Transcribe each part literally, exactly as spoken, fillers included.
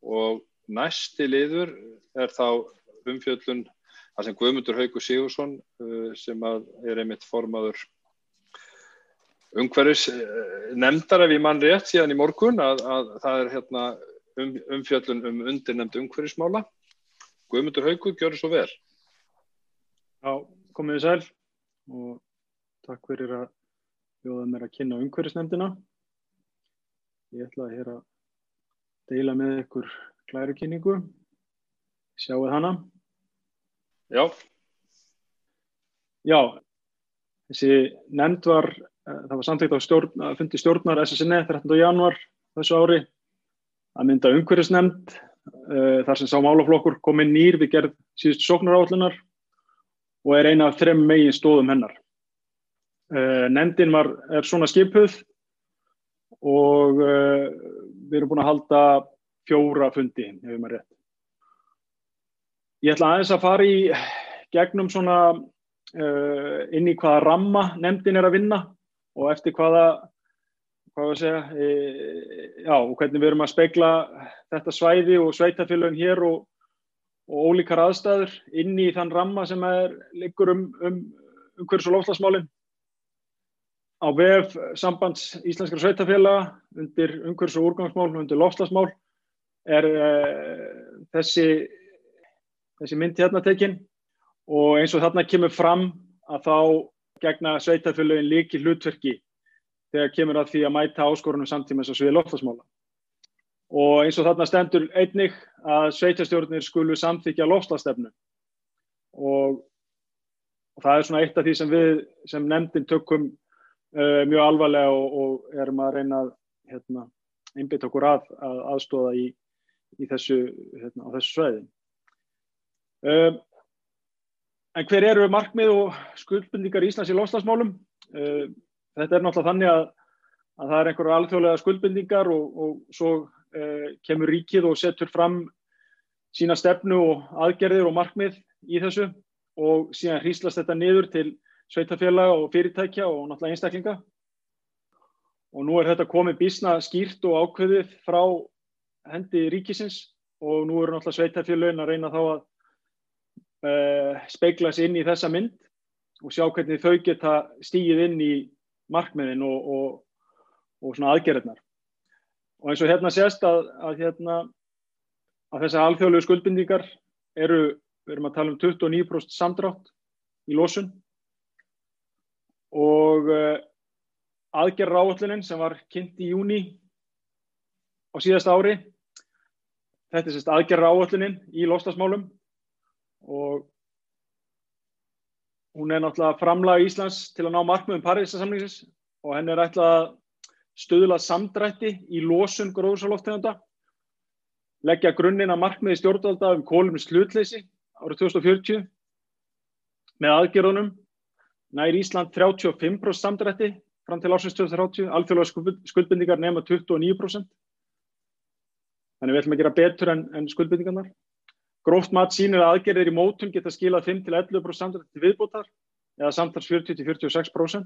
og næsti liður er þá umfjöllun þar sem Guðmundur Haukur Sigurðsson sem að er einmitt formaður umhverfis nefndar ef ég man rétt síðan í morgun að, að það er hérna um, umfjöllun um undirnefnd umhverfismála. Guðmundur Haukur, gjörðu svo vel. Já, komið þið sæl og takk fyrir að bjóða mér að kynna umhverfisnefndina. Ég ætla hér að deila með ykkur glærukynningu. Sjáuð hana? Já. Já, þessi nefnd var, það var samþykkt á stjórn, fundi stjórnar S S N þrettánda janúar þessu ári að mynda umhverfisnefnd þar sem sá málaflokkur kom inn nýr við gerð síðustu sóknaráætlunar og er eina af þrem megin stoðum hennar. Nefndin var, er svona skipuð og við erum búin að halda fjóra fundi, ef ég maður rétt. Ég ætla aðeins að fara í gegnum svona uh, inn í hvaða ramma nefndin er að vinna og eftir hvaða, hvað að segja, e, já, og hvernig við erum að spegla þetta svæði og sveitarfélögin hér og, og ólíkar aðstæður inn í þann ramma sem er liggur um, um umhverfis- og loftslagsmálin. Á vef Sambands íslenskra sveitarfélaga undir umhverfis- og úrgangsmál og undir loftslagsmál er uh, þessi þessi mynd hérna tekin og eins og þarna kemur fram að þá gegna sveitarfélögin lykil hlutverki þegar kemur að því að mæta áskorunum samtímans á sviði loftslagsmála. Og eins og þarna stendur einnig að sveitarstjórnir skulu samþykkja loftslagsstefnu og, og það er svona eitt af því sem við sem nefndin tökum uh, mjög alvarlega og, og erum að reyna að hérna, einbeita okkur að, að aðstoða í, í þessu, hérna, á þessu svæði. Um, en hver eru markmið og skuldbindingar Íslands í loftslagsmálum? Uh, þetta er náttúrulega þannig að, að það er einhverjar alþjóðlegar skuldbindingar og, og svo uh, kemur ríkið og setur fram sína stefnu og aðgerðir og markmið í þessu og síðan hríslast þetta niður til sveitarfélaga og fyrirtækja og náttúrulega einstaklinga. Og nú er þetta komið býsna skýrt og ákveðið frá hendi ríkisins og nú eru náttúrulega sveitarfélögin að reyna þá að Uh, spegla sig inn í þessa mynd og sjá hvernig þau geta stigið inn í markmiðin og, og, og svona aðgerðirnar. Og eins og hérna sést að, að, hérna, að þessar alþjóðlegu skuldbindingar eru, við erum að tala um tuttugu og níu prósent samdrátt í losun og uh, aðgerðaráætlunin sem var kynnt í júní á síðasta ári, þetta er sérst aðgerðaráætlunin í loftslagsmálum og hún er náttúrulega framlag Íslands til að ná markmiðum Parísarsamningsins og henni er ætlað að stuðla samdrætti í losun gróðurhúsalofttegunda, leggja grunninn að markmiði stjórnvalda um kolefnishlutleysi árið tvö þúsund og fjörutíu. Með aðgerðunum nær Ísland þrjátíu og fimm prósent samdrætti fram til ársins tvö þúsund og þrjátíu, alþjóðlegar skuldbindingar nema tuttugu og níu prósent. Þannig við ætlum að gera betur en, en skuldbindingarnar. Gróft mat sýnir að aðgerðir í mótun geta skilað fimm til ellefu prósent samdrætti til viðbótar eða samtals fjörutíu til fjörutíu og sex prósent.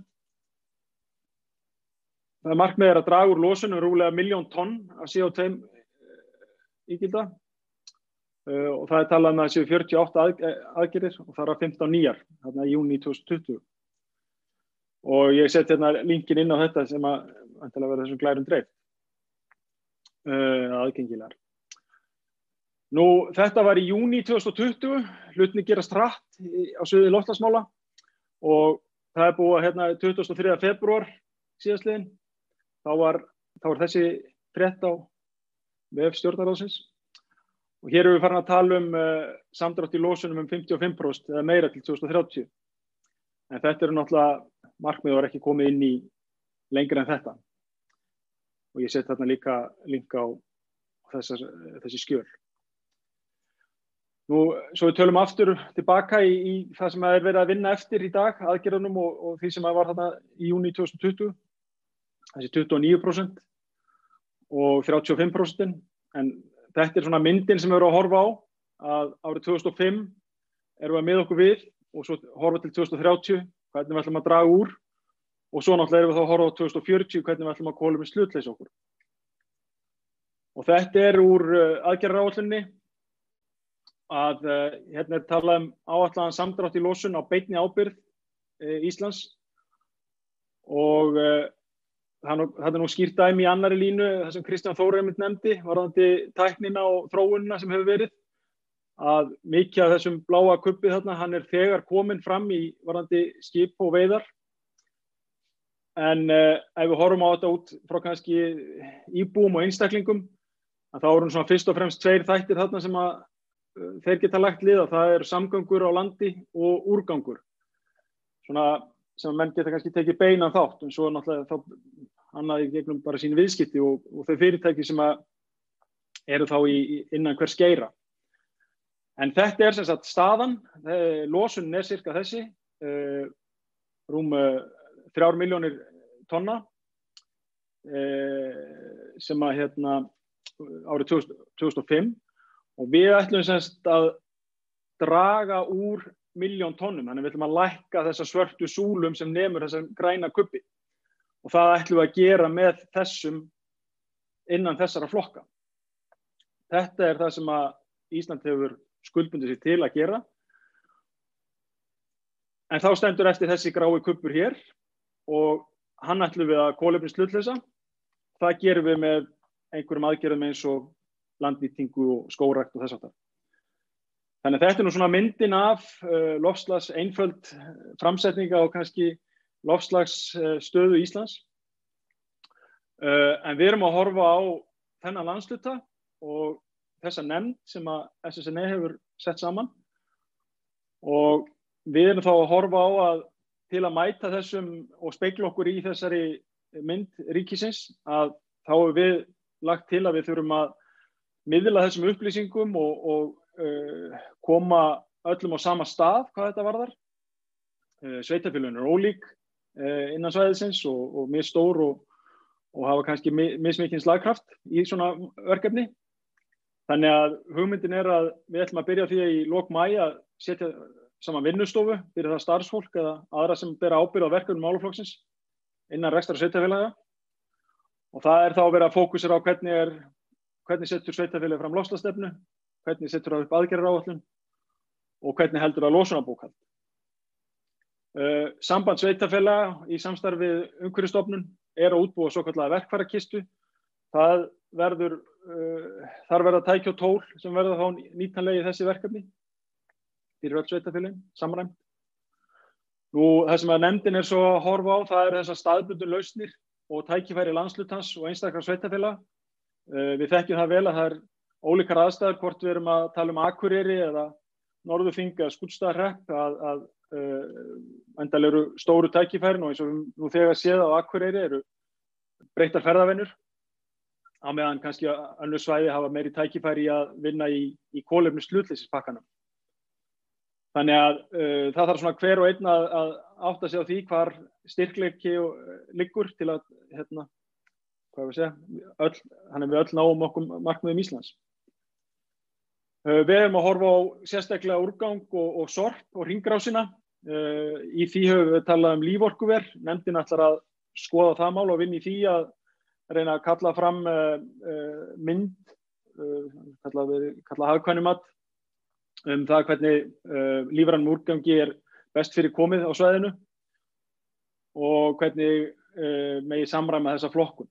Það markmið er að draga úr losun um rúmlega milljón tonn af C O tvö ígilda uh, og það er talað um að það séu fjörutíu og átta að, aðgerðir og það er fimmtán nýjar þarna í júní tvö þúsund og tuttugu. Og ég set hérna linkin inn á þetta sem að væntanlega verða þessum glærum dreift uh, aðgengilegar. Nú, þetta var í júní tvö þúsund og tuttugu, hlutirnir gerast hratt á sviði loftslagsmála og það er búið hérna tuttugasta og þriðja febrúar síðastliðinn. Þá var, þá var þessi frétt á vef stjórnarráðsins og hér erum við farin að tala um uh, samdrátt í losunum um fimmtíu og fimm prósent eða meira til tvö þúsund og þrjátíu. En þetta eru náttúrulega markmið var ekki komið inn í lengra en þetta. Og ég set þarna líka link á þessar, þessi skjöl. Nú, svo við tölum aftur tilbaka í, í það sem er verið að vinna eftir í dag, aðgerðunum og, og því sem var þarna í júní tvö þúsund og tuttugu, þessi tuttugu og níu prósent og þrjátíu og fimm prósent, en þetta er svona myndin sem við erum að horfa á, að árið tvö þúsund og fimm erum við að miða okkur við og svo horfa til tvö þúsund og þrjátíu, hvernig við ætlum að draga úr og svo náttúrulega erum við þá að horfa á tvö þúsund og fjörutíu, hvernig við ætlum að kolefnishlutleysa okkur. Og þetta er úr aðgerðaráætluninni að hérna er talað um áætlaðan samdrátt í losun á beinni ábyrgð Íslands og það er nú skýrt dæmi í annarri línu það sem Kristján Þór einmitt nefndi varðandi tæknina og þróunina sem hefur verið að mikið af þessum bláa kubbi þarna hann er þegar kominn fram í varðandi skip og veiðar en uh, ef við horfum á þetta út frá kannski íbúum og einstaklingum að þá eru svona fyrst og fremst tveir þættir þarna sem að uh, þeir geta lagt lið á það er samgöngur á landi og úrgangur svona sem menn geta kannski tekið beinan þátt en svo náttúrulega þá annað í gegnum bara sín viðskipti og, og þau fyrirtæki sem að eru þá í, innan hvers geira. En þetta er sem sagt staðan, losunin er cirka þessi, uh, rúm uh, þrjár milljónir tonna uh, sem að hérna árið tvö þúsund og fimm og við ætlum sem sagt að draga úr milljón tonnum, þannig við ætlum að lækka þessa svörtu súlum sem nemur þessar græna kubbi og það ætlum við að gera með þessum innan þessara flokka. Þetta er það sem að Ísland hefur skuldbundið sig til að gera en þá stendur eftir þessi grái kubbur hér og hann ætlum við að kolefnishlutleysa. Það gerum við með einhverjum aðgerðum eins og landnýtingu og skógrækt og þess aftar. Þannig að þetta er nú svona myndin af uh, loftslags einföld framsetninga og kannski loftslagsstöðu Íslands. Uh, en við erum að horfa á þennan landshluta og þessa nefnd sem að S S N E hefur sett saman og við erum þá að horfa á að til að mæta þessum og spegla okkur í þessari mynd ríkisins að þá hefur við lagt til að við þurfum að miðla þessum upplýsingum og, og uh, koma öllum á sama stað hvað þetta varðar. Uh, Sveitarfélögin er ólík uh, innan svæðisins og, og mjög stór og, og hafa kannski mismikinn slagkraft í svona verkefni. Þannig að hugmyndin er að við ætlum að byrja því að í lok maí að setja saman vinnustofu fyrir það starfsfólk eða aðra sem bera ábyrgð á verkefnum málaflokksins innan rekstrar sveitarfélaga og það er þá að vera að fókusera á hvernig er hvernig setur sveitarfélagi fram loftslagsstefnu, hvernig setur það upp aðgerðaráætlun og hvernig heldur það losunarbókhald. Uh, samband sveitarfélaga í samstarfi við Umhverfisstofnun er að útbúa svokallaða verkfærakistu. Það verður uh, þar verða tæki og tól sem verða þá nýtanlega í þessi verkefni fyrir öll sveitarfélögin, samræmt. Nú, það sem að nefndin er svo að horfa á, það er þessar staðbundnu lausnir og tækifæri landshlutans og einstakra sveitarfélaga. Uh, við þekkjum það vel að það er ólíkar aðstæður, hvort við erum að tala um Akureyri eða Norðurþing eða Skútustaðahrepp að, að uh, endalega eru stóru tækifærin og eins og við nú þegar séð á Akureyri eru breyttar ferðavenjur á meðan kannski önnur svæði hafa meiri tækifæri í að vinna í, í kolefnishlutleysispakkanum. Þannig að uh, það þarf svona hver og einn að, að átta sig á því hvar styrkleiki liggur til að, hérna, hvað við segja, öll, hann er við öll náum okkur markmiðum Íslands. Uh, við erum að horfa á sérstaklega úrgang og, og sorp og hringrásina. Uh, í því höfum við talað um líforkuver. Nefndin ætlar að skoða það mál og vinna í því að reyna að kalla fram uh, uh, mynd, uh, kalla, kalla hagkvæmnimat um það hvernig uh, lífrænum úrgangi er best fyrir komið á svæðinu og hvernig uh, megi samræma þessa flokkun.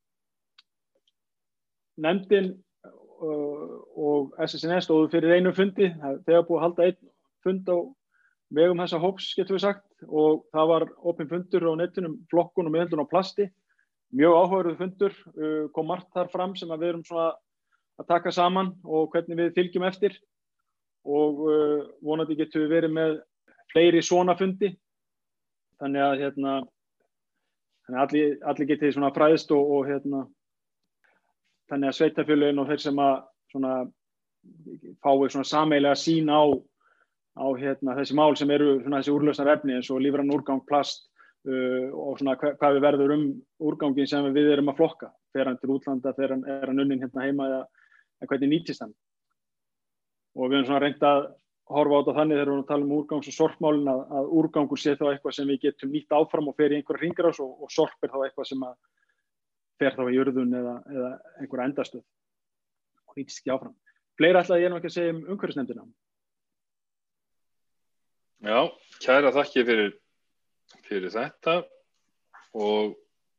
Nefndin uh, og S S N E stóðu fyrir einu fundi, þegar búið að halda einn fund á vegum þessa hóps, getum við sagt, og það var opinn fundur á netunum flokkun og meðhöndlun á plasti. Mjög áhugaverður fundur, uh, kom margt þar fram sem að við erum svona að taka saman og hvernig við fylgjum eftir. Og uh, vonandi getum við verið með fleiri svona fundi þannig að hérna þannig að allir, allir getið svona fræðst og, og hérna þannig að sveitarfélögin og þeir sem að svona fái svona sameiginlega sýn á á hérna þessi mál sem eru svona þessi úrlausnar efni eins og lífræn úrgang, plast uh, og svona hva, hvað við verður um úrgangin sem við erum að flokka fer hann til útlanda, fer hann, er hann unnin hérna heima eða, eða hvernig nýtist hann. Og við erum svona reynt að horfa á þetta þannig þegar við erum að tala um úrgangs- og sorpmálin að, að úrgangur sé þá eitthvað sem við getum nýtt áfram og fer í einhverja hringrás og, og sorp er þá eitthvað sem að fer þá í jörðun eða, eða einhverja endastöð. hýtist ekki áfram. Fleira ætlaði ég nú ekki að segja um umhverfisnefndina. Já, kæra þakki fyrir, fyrir þetta og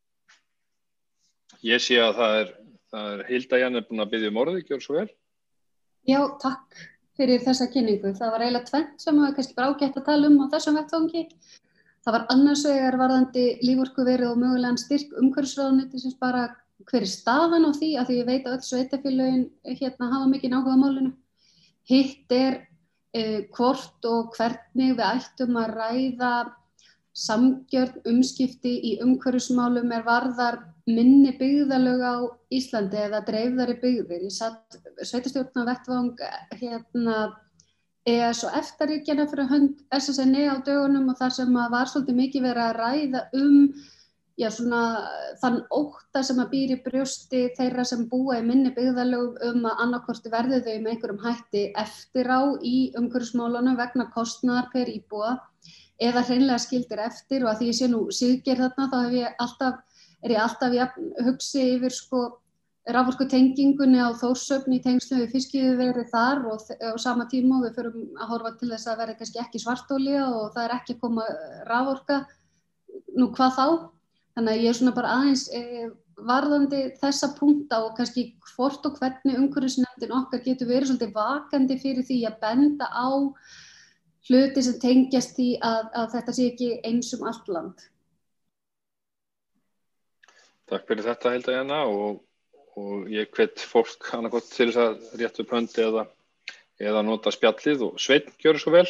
ég sé að það er, það er Hilda Janne búin að biðja um orðið, gjör svo vel. Já, takk fyrir þessa kynningu. Það var eiginlega tvennt sem var kannski bara ágætt að tala um á þessum vettvangi. Það var annars vegar varðandi líforkuverið og mögulegan styrk umhverfisráðuneytisins bara hver er staðan á því, af því ég veit að öll sveitarfélögin hérna hafa mikinn áhuga á málinu. Hitt er eh, hvort og hvernig við ættum að ræða samgjörn umskipti í umhverfismálum er varðar minni byggðarlög á Íslandi eða dreifðari byggðir. Ég satt sveitarstjórnar vettvang hérna E E S og EFTA-ríkjanna fyrir hönd S S N E á dögunum og þar sem að var svolítið mikið verið að ræða um já, svona, þann ótta sem að býr í brjósti þeirra sem búa í minni byggðarlögum um að annarkvort verði þau með einhverjum hætti eftir á í umhverfismálunum vegna kostnaðar per íbúa eða hreinlega skildir eftir og að því ég sé nú Siggeir þarna þá hef ég alltaf, er ég alltaf jafn hugsi yfir sko raforkutengingunni á Þórshöfn í tengslum við fiskiðjuverið þar og á sama tíma og við förum að horfa til þess að vera kannski ekki svartolía og það er ekki að koma raforka, nú hvað þá? Þannig að ég er svona bara aðeins eh, varðandi þessa punkta og kannski hvort og hvernig umhverfisnefndin okkar getur verið svolítið vakandi fyrir því að benda á hluti sem tengjast því að, að þetta sé ekki eins um allt land. Takk fyrir þetta Hilda Janna og og ég hvet fólk annarkot til þess að rétta upp hönd eða, eða nota spjallið og Sveinn, gjörðu svo vel.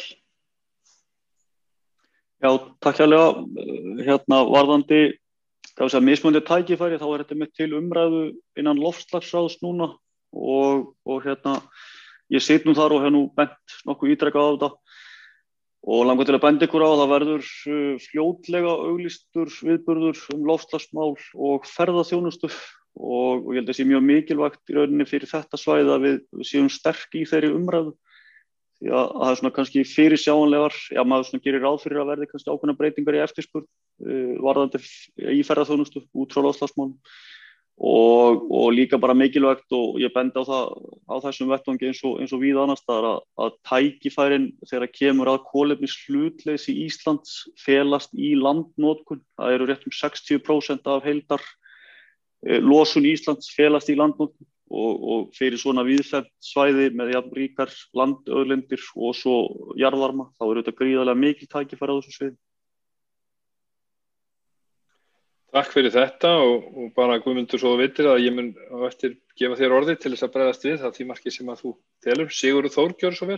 Já, takk hérlega. Hérna varðandi, hvað við segja, mismunandi tækifæri, þá er þetta með til umræðu innan loftslagsráðs núna og, og hérna, ég sit nú þar og hef nú bent nokkuð ítrekað á þetta og langar til að benda ykkur á að það verður fljótlega auglýstur viðburður um loftslagsmál og ferðaþjónustu og, og ég held að það sé mjög mikilvægt í rauninni fyrir þetta svæði að við, við séum sterk í þeirri umræðu því að, að það er svona kannski fyrirsjáanlegar, já maður svona gerir ráð fyrir að verði kannski ákveðnar breytingar í eftirspurn uh, varðandi í ferðaþjónustu út frá loftslagsmálum og, og líka bara mikilvægt og ég bendi á það á þessum vettvangi eins og, eins og víða annars staðar að, að tækifærin þegar kemur að kolefnishlutleysi Íslands felast í landnotkun, það eru rétt um sextíu prósent af heildar losun Íslands felast í landnotkun og, og fyrir svona víðfeðmt svæði með jafn ríkar landauðlindir og svo jarðvarma, þá eru þetta gríðarlega mikil tækifæri á þessu sviði. Takk fyrir þetta og, og bara Guðmundur svo vitir að ég mun á eftir gefa þér orði til þess að bregðast við það því marki sem að þú telur. Sigurður Þór, gjörðu svo vel.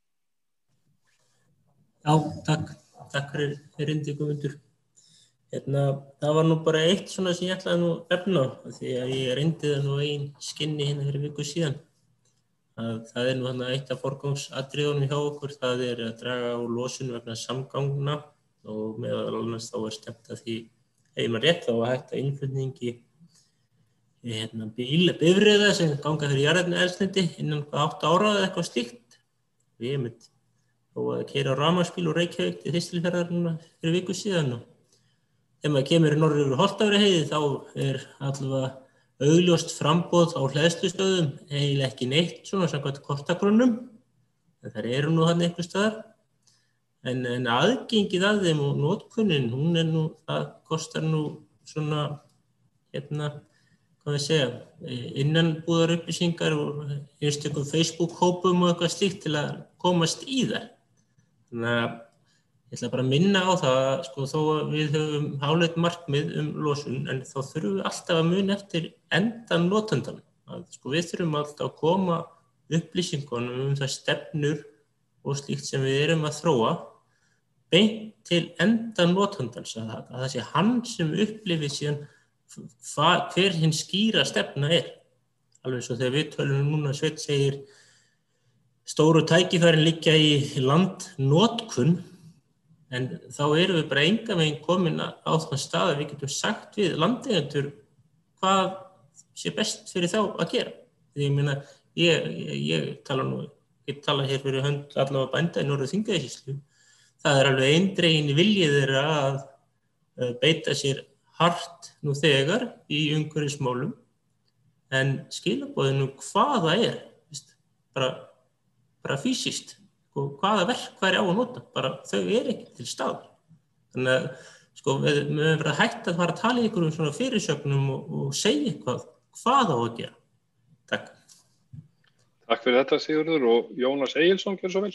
Já, takk. Takk fyrir erindi Guðmundur. Hérna, það var nú bara eitt svona sem ég ætlaði nú efna því að ég reyndi það nú einn skinni hérna fyrir viku síðan. Að það er nú þarna eitt af forgangsatriðunum hjá okkur, það er að draga á losun vegna samgangna og meðal annars þá er stefnt að því, ef maður rétt þá að hætta innflutningi hérna, bíla, bifreiða sem ganga fyrir jarðefnaeldsneyti innan hvað átta ára eða eitthvað slíkt. Við erum þó að keyra á rafmagnsbíl úr Reykjavík til Þistilfjarðar núna fyrir viku síðan og ef maður kemur í norður yfir Holtavörðuheiði þá er allavega augljóst framboð á hleðslustöðum eiginlega ekki neitt svona samkvæmt kortakrónum en þær eru nú þarna einhvers staðar en, en aðgengið að þeim og notkunin hún er nú, það kostar nú svona hérna, hvað við segja, innanbúðar upplýsingar og einstökum Facebook-hópum og eitthvað slíkt til að komast í þær. Þannig að ég ætla bara að minna á það að sko, þó að við höfum háleit markmið um losun en þá þurfum við alltaf að muna eftir endan notandan. Að, sko, við þurfum alltaf að koma upplýsingunum um það stefnur og slíkt sem við erum að þróa beint til endan notandans að, að það sé hann sem upplifir síðan hver hinn skýra stefna er. Alveg svo þegar við tölum núna Sveinn segir stóru tækifærin liggja í landnotkun en þá erum við bara engan veginn komin á þann stað að við getum sagt við landeigendur hvað sé best fyrir þá að gera. Því ég meina, ég, ég, ég tala nú, ég tala hér fyrir hönd allavega bænda í Norður-Þingeyjarsýslu. Það er alveg eindreginn viljið þeirra að beita sér hart nú þegar í umhverfismálum en skilaboðinu hvað það er, veist, bara, bara fysiskt, sko, hvaða verkfæri á að nota, bara þau er ekki til staðar. Þannig að sko, við höfum verið hægt að fara að tala í einhverjum svona fyrirsögnum og, og segja eitthvað, hvað á að gera. Takk. Takk fyrir þetta, Sigurður, og Jónas Egilsson, gjör svo vel.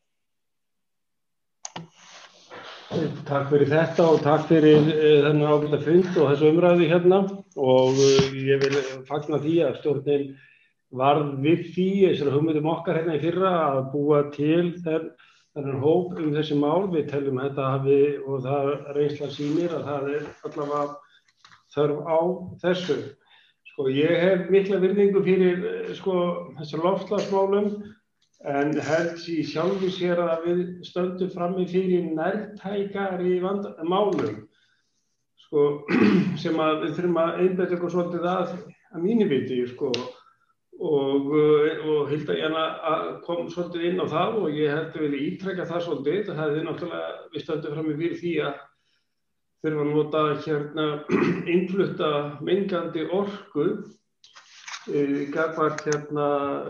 Takk fyrir þetta og takk fyrir uh, þennan ágæta fund og þessu umræðu hérna og uh, ég vil fagna því að stjórnin varð við því þessar hugmyndum okkar hérna í fyrra að búa til þenn, þennan hóp um þessi mál. Við teljum að þetta hafi og það reynsla sýnir að það er allavega þörf á þessu. Sko ég hef mikla virðingu fyrir sko þessar loftslagsmálum en held í sjálfu sér að við stöndum frammi fyrir nærtækari málum sko, sem að við þurfum að einbeita okkur svolítið að, að mínu viti sko, og, og Hilda Jana kom svolítið inn á það og ég held að við ítrekka það svolítið. Það hefði náttúrulega, við stöndum frammi fyrir því að þurfum að nota hérna innflutta mengandi orku e, gagnvart hérna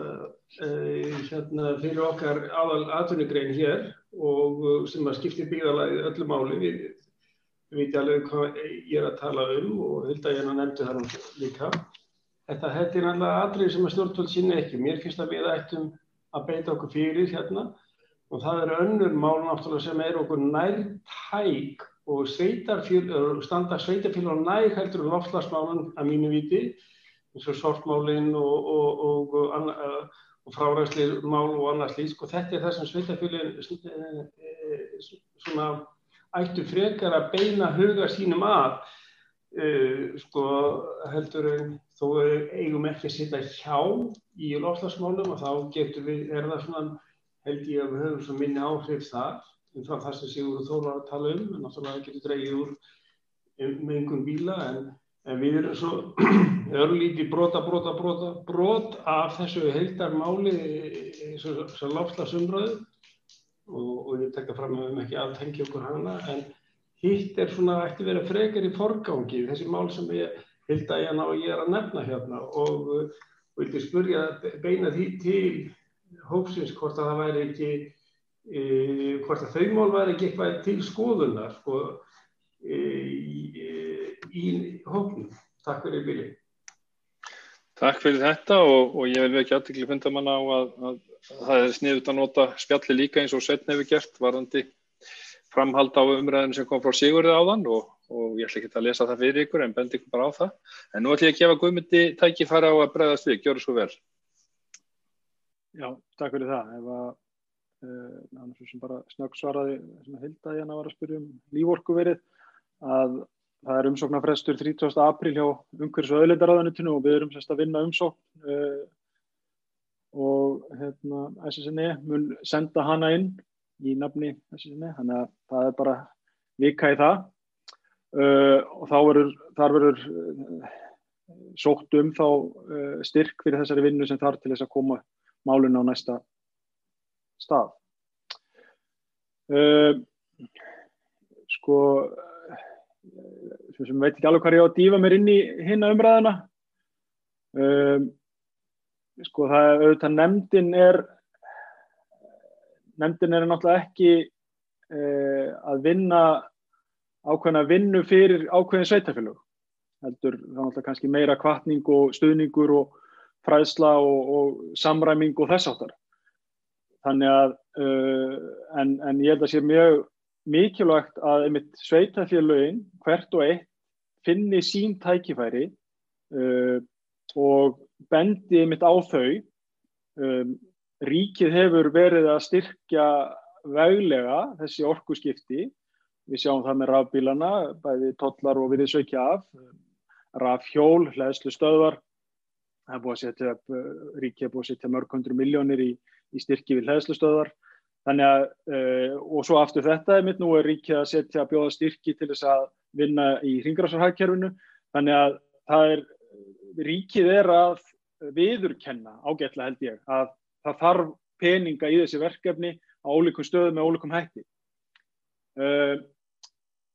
Hérna, fyrir okkar aðal atvinnugrein hér og sem að skiptir byggðarlagið öllu máli. Við, við veitum alveg hvað ég er að tala um og Hilda Jana nefndi það líka. Þetta, þetta er náttúrulega atriði sem að stjórnvöld sinni ekki. Mér finnst að við ættum að beita okkur fyrir hérna og það eru önnur mál náttúrulega sem er okkur nærtæk og sveitarfélög, standa sveitarfélög nær heldur en loftslagsmálum að mínu viti, eins og sorpmálin og, og, og, og, og og frárennsli mál og annað slíkt. Og þetta er það sem sveitarfélögin svona ættu frekar að beina huga sínum að sko heldur en þó eigum ekki að sitja hjá í loftslagsmálum og þá getur við, er það svona held ég að við höfum svo minni áhrif þar um það sem Sigurður Þór var að tala um, en náttúrulega getur dregið úr mengun bíla en En við erum svo örlítið brota, brota, brota, brot af þessu heildarmáli, þessu loftslagsumræðu og, og ég tek það fram að við höfum ekki aftengja okkur hana, en hitt er svona ætti vera frekar í forgangi, þessi mál sem ég, Hilda Jana og ég er að nefna hérna og vildi spyrja beina því til hópsins hvort að það væri ekki, e, hvort að þau mál væri ekki eitthvað til skoðunar, sko, e, í hópnum. Takk fyrir bili. Takk fyrir þetta og, og ég vil vekja athygli fundarmanna á að, að, að það er sniðugt að nota spjalli líka eins og Sveinn hefur gert varðandi framhald á umræðinu sem kom frá Sigurði áðan og, og ég ætla ekki að lesa það fyrir ykkur en bendi ykkur bara á það. En nú ætla ég að gefa Guðmundi tækifæri á að bregðast við. Gjörðu svo vel. Já, takk fyrir það. Ef að uh, annars sem bara snögg svaraði sem að Hilda Jana var að spyrja um líforkuverið að það er umsóknarfrestur þrítugasta apríl hjá umhverfis- og auðlindaráðuneytinu og við erum semst að vinna umsókn uh, og hérna, S S N E mun senda hana inn í nafni S S N E, þannig að það er bara vika í það uh, og þá verður, þar verður uh, sótt um þá uh, styrk fyrir þessari vinnu sem þarf til þess að koma málinu á næsta stað. Uh, sko sem veit ekki alveg hvað ég á að dýfa mér inn í hinna umræðuna. Um, sko það er auðvitað nefndin er nefndin er náttúrulega ekki uh, að vinna ákveðna vinnu fyrir ákveðin sveitarfélög. Heldur það náttúrulega kannski meira hvatning og stuðningur og fræðsla og, og samræming og þess áttar. Þannig að uh, en, en ég held að sé mjög mikilvægt að einmitt sveitarfélögin hvert og eitt finni sín tækifæri uh, og bendi einmitt á þau. Um, ríkið hefur verið að styrkja veglega þessi orkuskipti. Við sjáum það með rafbílana, bæði tollar og virðisauki af, rafhjól, hleðslustöðvar. Það er búið að setja upp, ríkið er búið að setja mörg hundruð milljónir í, í styrki við hleðslustöðvar. Þannig að, uh, og svo aftur þetta, einmitt nú er ríkið að setja að bjóða styrki til þess að vinna í hringrásarhagkerfinu. Þannig að það er, ríkið er að viðurkenna, ágætlega held ég, að það þarf peninga í þessi verkefni á ólíkum stöðum með ólíkum hætti. Uh,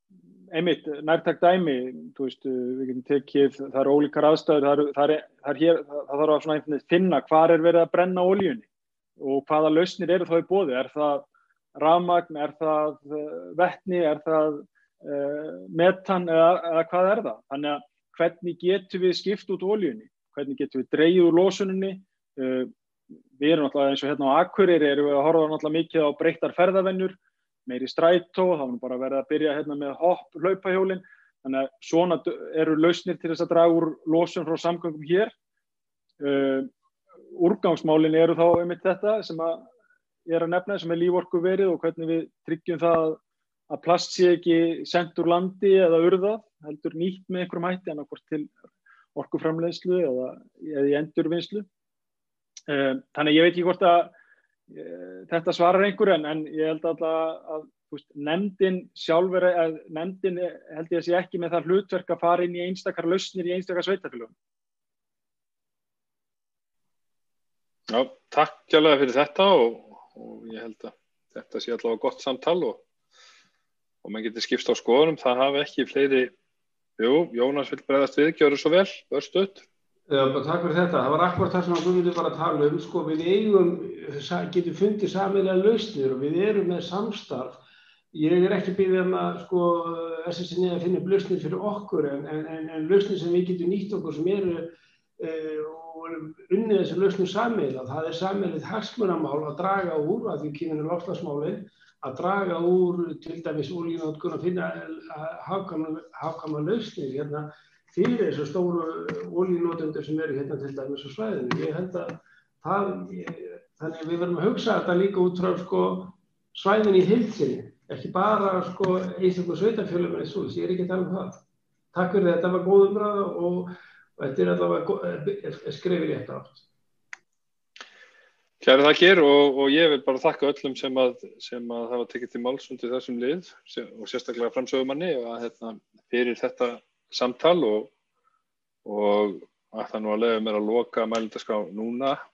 einmitt, nærtækt dæmi, þú veist, við getum tekið, það eru ólíkar aðstæður, það, er, það, er, það, er hér, það þarf að svona einhvern veginn finna hvar er verið að brenna olíunni og hvaða lausnir eru þá í boði. Er það rafmagn, er það vetni, er það uh, metan eða, eða hvað er það? Þannig að hvernig getum við skipt út olíunni? Hvernig getum við dregið úr losuninni? Uh, við erum náttúrulega eins og hérna á Akureyri erum við að horfa náttúrulega mikið á breyttar ferðavenjur, meiri strætó, þá erum við bara verið að byrja hérna með hopp, hlaupahjólin. Þannig að svona eru lausnir til þess að draga úr losun frá samgöngum hér. Uh, úrgangsmálin eru þá einmitt þetta sem að ég er að nefna, sem er líforkuverið og hvernig við tryggjum það að plast sé ekki sent úr landi eða urðað, heldur nýtt með einhverjum hætti, annarkvort til orkuframleiðslu eða, eða í endurvinnslu. Uh, þannig ég veit ekki hvort að uh, þetta svarar einhver en, en ég held alltaf að, að veist, nefndin sjálfur, að nefndin held ég að sé ekki með það hlutverk að fara inn í einstakar lausnir í einstakar sveitarfélögum. Já, takk kærlega fyrir þetta og, og ég held að þetta sé allavega gott samtal og, og maður getur skipst á skoðunum. Það hafi ekki fleiri, jú, Jónas vill bregðast við, gjöru svo vel, börstuð. Já, takk fyrir þetta. Það var akkurat það sem við myndum bara að tala um. Sko, við eigum, getum fundið sameiginlega lausnir og við erum með samstarf. Ég er ekki beðið að sko, S S N að finna upp lausnir fyrir okkur en, en, en lausnir sem við getum nýtt okkur sem eru uh, og unnið þessi lausnum sameiginlega. Það er sameiginlegt hagsmunamál að draga úr, að því kyninu loftslagsmálin, að draga úr til dæmis olíunotkun að finna hagkvæmar lausnir hérna fyrir þessu stóru olíunotendur sem eru hérna til dæmis á svæðinu. Ég held að það, þannig við verðum að hugsa þetta líka út frá sko, svæðinu í heild sinni, ekki bara sko, einstaklega sveitarfélögum eins og ég er ekki að tala um það. Takk fyrir þetta, var góð umræða og þetta er allavega skrefið rétt átt. Kærar þakkir og, og ég vil bara þakka öllum sem að, sem að hafa tekið til máls undir þessum lið sem, og sérstaklega framsögumanni og að, hérna, fyrir þetta samtal og, og að það nú að leiða mér að loka mælendaskrá núna